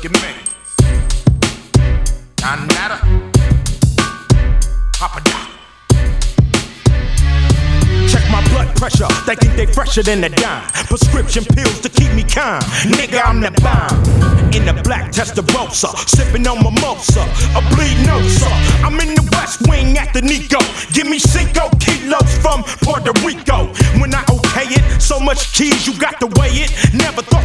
Look at me. Nada. Papa Doc. Check my blood pressure, they think they fresher than a dime. Prescription pills to keep me calm. Nigga, I'm the bomb. In the black Testarossa, sipping on mimosa, a bleed nosa. I'm in the West Wing at the Nico. Give me 5 kilos from Puerto Rico. When I okay it, so much cheese you got to weigh it. Never thought